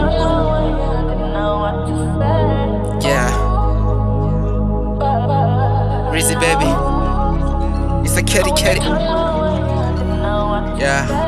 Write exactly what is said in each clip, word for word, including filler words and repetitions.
Yeah, Rizzy baby, it's a kitty kitty. Yeah.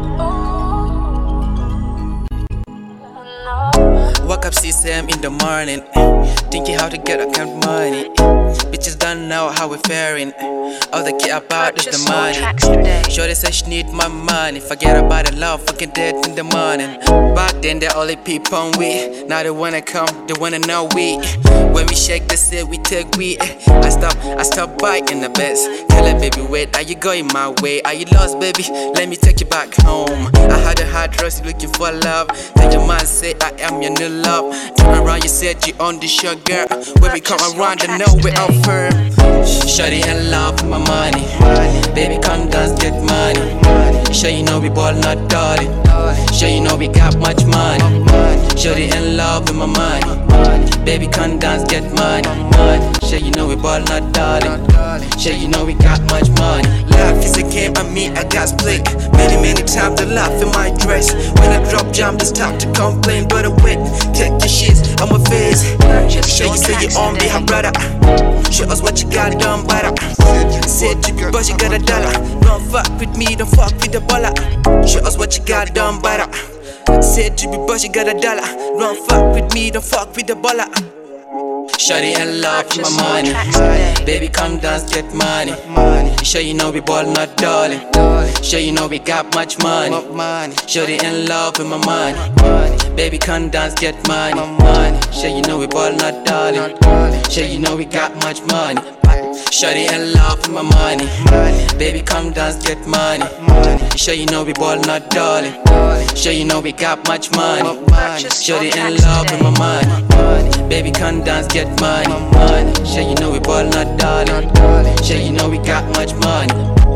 Wake up six a m in the morning, thinking how to get account money. Bitches don't know how we're faring. All they care about is the money. Shorty said she need my money. Forget about the love, fucking dead in the morning. Back then they only peep on we. Now they wanna come, they wanna know we. When we shake the set, we take we. I stop, I stop by in the best. Tell her baby wait, are you going my way? Are you lost baby? Let me take you back home. I had a hard trust, looking for love. Tell your man say I am your new love. Turn around, you said you on the show girl. When we come around, they know we're out firm. Shawty in love with my money. Baby come dance, get money. Sure you know we ball not darling. Sure you know we got much money. Shawty in love with my money. Baby come dance, get money. Sure you know we ball not darling. Sure you know we got much money. Life is a game, I mean I got split. Many many times I laugh in my dress. When I drop jump, they stop to complain. But I wait, take your shit on my face. Sure you say you on me, her brother. Show us what you got done better. Said you be but you got a dollar. Don't fuck with me, don't fuck with the baller. Show us what you got done better. Said you be but you got a dollar. Don't fuck with me, don't fuck with the baller. Shawty in love with my money. Baby come dance, get money. Sure you know we ball not darling. Sure you know we got much money. Shawty in love with my money. Baby come dance, get money. Sure you know we ball not darling. Sure you know we got much money. Shawty in love with my money. Baby come dance, get money. Sure you know we ball not darling. Sure you know we got much money. Shawty in love with my money. Baby come dance, get money. Sure you know we ball not darling. Sure you know we got much money.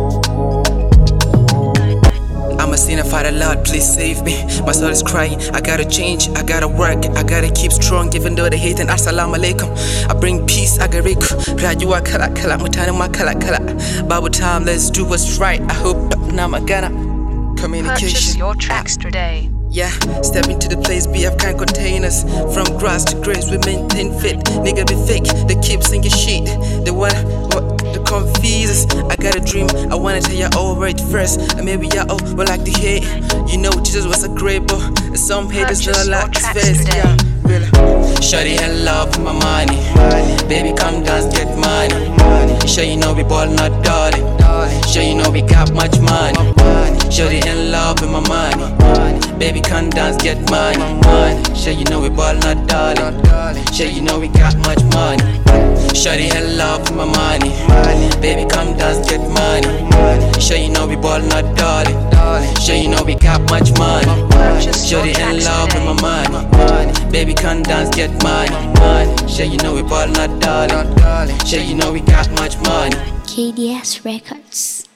I'm a sinner, Father Lord, please save me. My soul is crying, I gotta change, I gotta work, I gotta keep strong. Even though they hating, assalamu alaikum. I bring peace, I got riku. Rajua kala kala, mutana ma kala kala. Bible time, let's do what's right. I hope now my gonna communication. Purchase your tracks today. Yeah, step into the place, B F can't contain us. From grass to grace, we maintain fit. Nigga be fake, they keep singing shit. They wanna, what, they confuse us. I got a dream, I wanna tell you over it first. And maybe y'all will like to hear. You know Jesus was a great boy. And some haters don't like his face. Yeah, really. Shawty in love with my money. Baby come dance, get money. Sure you know we ball not darling. Sure you know we got much money. Shawty in love with my money. Baby come dance, get money. Sure you know we ball not darling. Sure you know we got much money. Shawty in love with my money. Baby come dance, get money. Sure you know we ball not darling. Sure you know we got much money. Shawty in love with my money. Baby come dance, get money. Sure you know we ball not darling. Sure you know we got much money. K D S Records.